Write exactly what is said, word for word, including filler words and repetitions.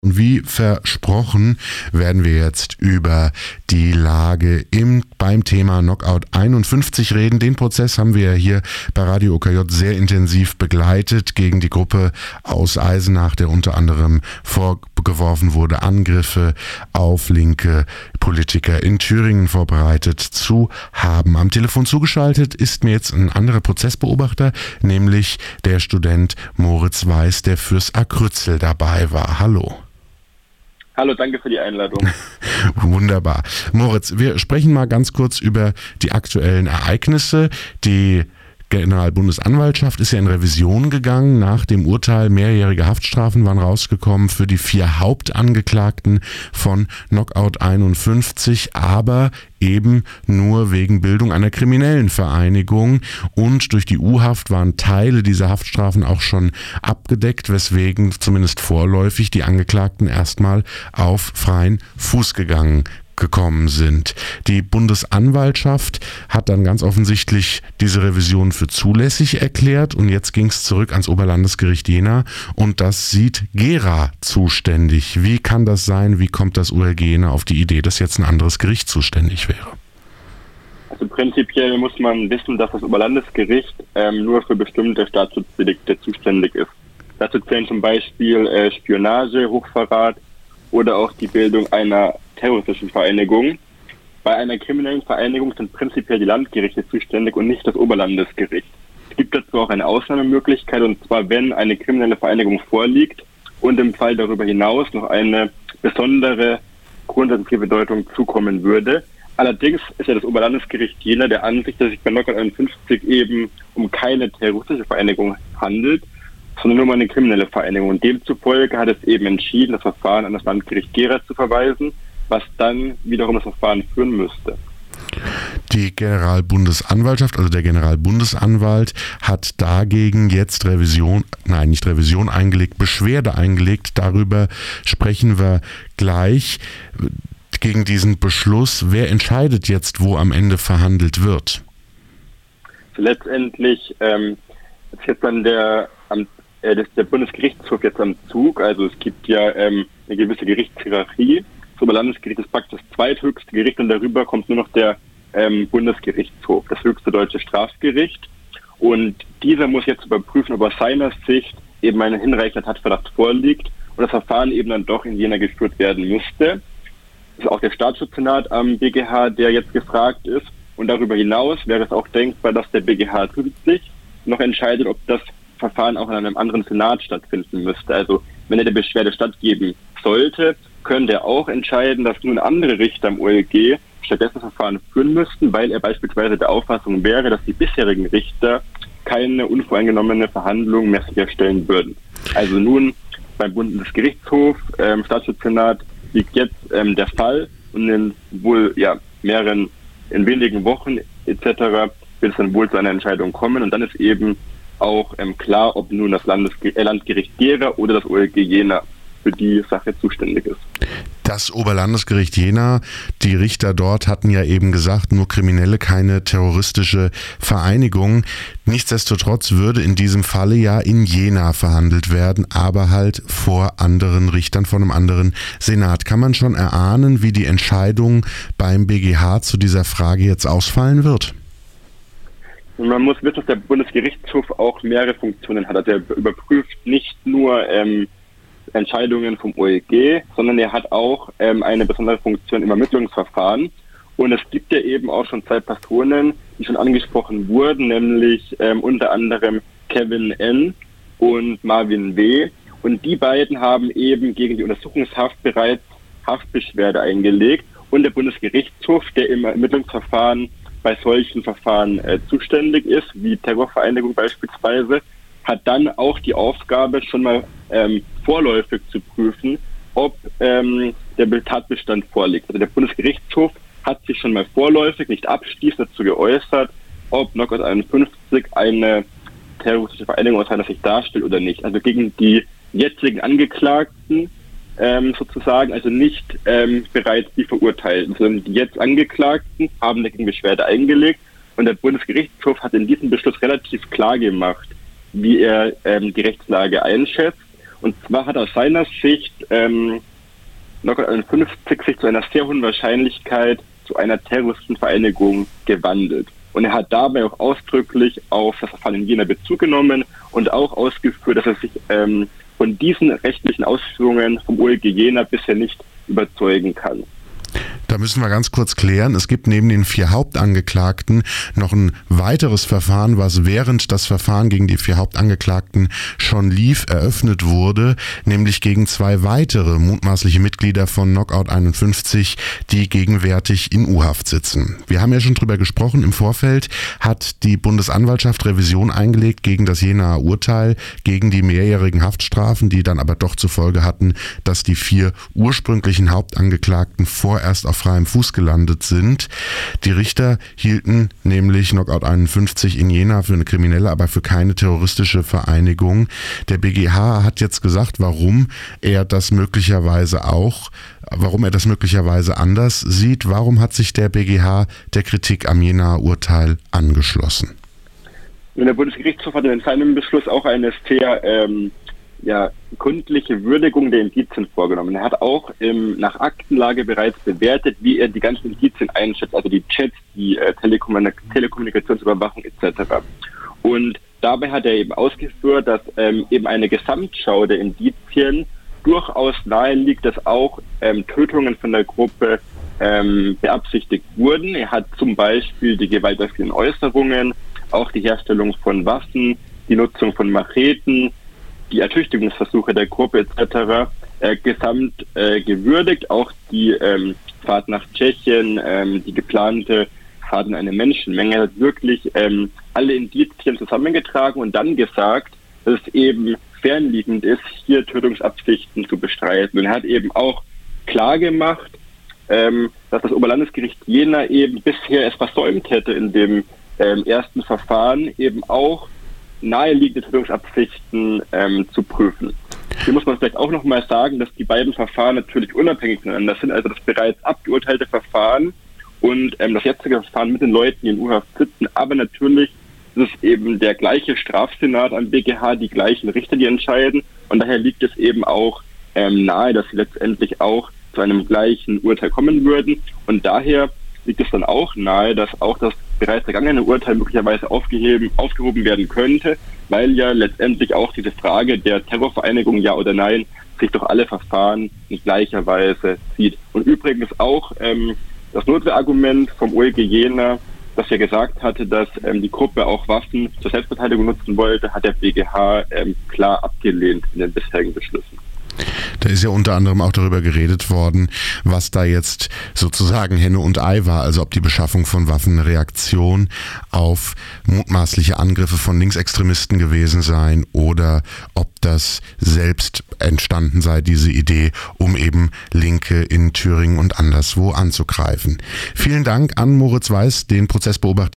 Und wie versprochen werden wir jetzt über die Lage im, beim Thema Knockout einundfünfzig reden. Den Prozess haben wir hier bei Radio O K J sehr intensiv begleitet gegen die Gruppe aus Eisenach, der unter anderem vorgeworfen wurde, Angriffe auf linke Politiker in Thüringen vorbereitet zu haben. Am Telefon zugeschaltet ist mir jetzt ein anderer Prozessbeobachter, nämlich der Student Moritz Weiß, der fürs Akrützel dabei war. Hallo. Hallo, danke für die Einladung. Wunderbar. Moritz, wir sprechen mal ganz kurz über die aktuellen Ereignisse. Die Generalbundesanwaltschaft ist ja in Revision gegangen. Nach dem Urteil mehrjährige Haftstrafen waren rausgekommen für die vier Hauptangeklagten von Knockout einundfünfzig, aber eben nur wegen Bildung einer kriminellen Vereinigung. Und durch die U-Haft waren Teile dieser Haftstrafen auch schon abgedeckt, weswegen zumindest vorläufig die Angeklagten erstmal auf freien Fuß gegangen gekommen sind. Die Bundesanwaltschaft hat dann ganz offensichtlich diese Revision für zulässig erklärt und jetzt ging es zurück ans Oberlandesgericht Jena und das sieht Gera zuständig. Wie kann das sein? Wie kommt das O L G Jena auf die Idee, dass jetzt ein anderes Gericht zuständig wäre? Also prinzipiell muss man wissen, dass das Oberlandesgericht ähm, nur für bestimmte Staatsschutzdelikte zuständig ist. Dazu zählen zum Beispiel äh, Spionage, Hochverrat oder auch die Bildung einer terroristischen Vereinigung. Bei einer kriminellen Vereinigung sind prinzipiell die Landgerichte zuständig und nicht das Oberlandesgericht. Es gibt dazu auch eine Ausnahmemöglichkeit, und zwar wenn eine kriminelle Vereinigung vorliegt und im Fall darüber hinaus noch eine besondere grundsätzliche Bedeutung zukommen würde. Allerdings ist ja das Oberlandesgericht Jena der Ansicht, dass sich bei Knockout einundfünfzig eben um keine terroristische Vereinigung handelt, sondern nur um eine kriminelle Vereinigung. Und demzufolge hat es eben entschieden, das Verfahren an das Landgericht Gera zu verweisen, was dann wiederum das Verfahren führen müsste. Die Generalbundesanwaltschaft, also der Generalbundesanwalt, hat dagegen jetzt Revision, nein, nicht Revision eingelegt, Beschwerde eingelegt. Darüber sprechen wir gleich. Gegen diesen Beschluss, wer entscheidet jetzt, wo am Ende verhandelt wird? Letztendlich ähm, ist jetzt dann der, am, äh, das, der Bundesgerichtshof jetzt am Zug. Also es gibt ja ähm, eine gewisse Gerichtshierarchie. Das Oberlandesgericht ist praktisch das zweithöchste Gericht und darüber kommt nur noch der ähm, Bundesgerichtshof, das höchste deutsche Strafgericht. Und dieser muss jetzt überprüfen, ob aus seiner Sicht eben ein hinreichender Tatverdacht vorliegt und das Verfahren eben dann doch in Jena geführt werden müsste. Das ist auch der Staatsschutzsenat am B G H, der jetzt gefragt ist. Und darüber hinaus wäre es auch denkbar, dass der B G H zusätzlich noch entscheidet, ob das Verfahren auch in einem anderen Senat stattfinden müsste. Also wenn er der Beschwerde stattgeben sollte, könnte er auch entscheiden, dass nun andere Richter am O L G stattdessen das Verfahren führen müssten, weil er beispielsweise der Auffassung wäre, dass die bisherigen Richter keine unvoreingenommene Verhandlung mehr sicherstellen würden. Also nun beim Bundesgerichtshof, ähm, Staatsschutzsenat, liegt jetzt ähm, der Fall und in wohl ja mehreren, in wenigen Wochen et cetera wird es dann wohl zu einer Entscheidung kommen und dann ist eben auch ähm, klar, ob nun das Landesge- äh, Landgericht Gera oder das O L G Jena für die Sache zuständig ist. Das Oberlandesgericht Jena, die Richter dort hatten ja eben gesagt, nur Kriminelle, keine terroristische Vereinigung. Nichtsdestotrotz würde in diesem Falle ja in Jena verhandelt werden, aber halt vor anderen Richtern, von einem anderen Senat. Kann man schon erahnen, wie die Entscheidung beim B G H zu dieser Frage jetzt ausfallen wird? Und man muss wissen, dass der Bundesgerichtshof auch mehrere Funktionen hat. Also er überprüft nicht nur ähm, Entscheidungen vom O L G, sondern er hat auch ähm, eine besondere Funktion im Ermittlungsverfahren. Und es gibt ja eben auch schon zwei Personen, die schon angesprochen wurden, nämlich ähm, unter anderem Kevin N. und Marvin W. Und die beiden haben eben gegen die Untersuchungshaft bereits Haftbeschwerde eingelegt. Und der Bundesgerichtshof, der im Ermittlungsverfahren bei solchen Verfahren äh, zuständig ist, wie Terrorvereinigung beispielsweise, hat dann auch die Aufgabe, schon mal ähm, vorläufig zu prüfen, ob ähm, der Tatbestand vorliegt. Also der Bundesgerichtshof hat sich schon mal vorläufig, nicht abschließend dazu geäußert, ob Knockout einundfünfzig eine terroristische Vereinigung aus seiner Sicht darstellt oder nicht. Also gegen die jetzigen Angeklagten ähm, sozusagen, also nicht ähm, bereits die Verurteilten, sondern die jetzt Angeklagten haben dagegen Beschwerde eingelegt und der Bundesgerichtshof hat in diesem Beschluss relativ klar gemacht, wie er ähm, die Rechtslage einschätzt Und zwar hat aus seiner Sicht ähm, Knockout einundfünfzig sich zu einer sehr hohen Wahrscheinlichkeit zu einer Terroristenvereinigung gewandelt. Und er hat dabei auch ausdrücklich auf das Verfahren in Jena Bezug genommen und auch ausgeführt, dass er sich ähm, von diesen rechtlichen Ausführungen vom O L G Jena bisher nicht überzeugen kann. Da müssen wir ganz kurz klären, es gibt neben den vier Hauptangeklagten noch ein weiteres Verfahren, was während das Verfahren gegen die vier Hauptangeklagten schon lief, eröffnet wurde, nämlich gegen zwei weitere mutmaßliche Mitglieder von Knockout einundfünfzig, die gegenwärtig in U-Haft sitzen. Wir haben ja schon drüber gesprochen, im Vorfeld hat die Bundesanwaltschaft Revision eingelegt gegen das Jenaer Urteil, gegen die mehrjährigen Haftstrafen, die dann aber doch zur Folge hatten, dass die vier ursprünglichen Hauptangeklagten vorerst auf freiem Fuß gelandet sind. Die Richter hielten nämlich Knockout einundfünfzig in Jena für eine kriminelle, aber für keine terroristische Vereinigung. Der B G H hat jetzt gesagt, warum er das möglicherweise auch, warum er das möglicherweise anders sieht. Warum hat sich der B G H der Kritik am Jenaer Urteil angeschlossen? Der Bundesgerichtshof hat in seinem Beschluss auch eine sehr ähm, ja, gründliche Würdigung der Indizien vorgenommen. Er hat auch ähm, nach Aktenlage bereits bewertet, wie er die ganzen Indizien einschätzt, also die Chats, die äh, Telekommunik- Telekommunikationsüberwachung et cetera. Und dabei hat er eben ausgeführt, dass ähm, eben eine Gesamtschau der Indizien durchaus nahe liegt, dass auch ähm, Tötungen von der Gruppe ähm, beabsichtigt wurden. Er hat zum Beispiel die gewalttätigen Äußerungen, auch die Herstellung von Waffen, die Nutzung von Macheten, die Ertüchtigungsversuche der Gruppe et cetera. Äh, gesamt äh, gewürdigt, auch die ähm, Fahrt nach Tschechien, ähm, die geplante Fahrt in eine Menschenmenge, hat wirklich ähm, alle Indizien zusammengetragen und dann gesagt, dass es eben fernliegend ist, hier Tötungsabsichten zu bestreiten. Und er hat eben auch klar gemacht, ähm, dass das Oberlandesgericht Jena eben bisher es versäumt hätte, in dem ähm, ersten Verfahren eben auch naheliegende Tötungsabsichten ähm, zu prüfen. Hier muss man vielleicht auch nochmal sagen, dass die beiden Verfahren natürlich unabhängig voneinander sind, also das bereits abgeurteilte Verfahren und ähm, das jetzige Verfahren mit den Leuten, die in U-Haft sitzen, aber natürlich ist es eben der gleiche Strafsenat am B G H, die gleichen Richter, die entscheiden und daher liegt es eben auch ähm, nahe, dass sie letztendlich auch zu einem gleichen Urteil kommen würden und daher liegt es dann auch nahe, dass auch das bereits vergangene Urteil möglicherweise aufgeheben, aufgehoben werden könnte, weil ja letztendlich auch diese Frage der Terrorvereinigung, ja oder nein, sich durch alle Verfahren in gleicher Weise zieht. Und übrigens auch ähm, das Notwehrargument vom O L G Jena, das ja gesagt hatte, dass ähm, die Gruppe auch Waffen zur Selbstverteidigung nutzen wollte, hat der B G H ähm, klar abgelehnt in den bisherigen Beschlüssen. Da ist ja unter anderem auch darüber geredet worden, was da jetzt sozusagen Henne und Ei war, also ob die Beschaffung von Waffen eine Reaktion auf mutmaßliche Angriffe von Linksextremisten gewesen seien oder ob das selbst entstanden sei, diese Idee, um eben Linke in Thüringen und anderswo anzugreifen. Vielen Dank an Moritz Weiß, den Prozessbeobachter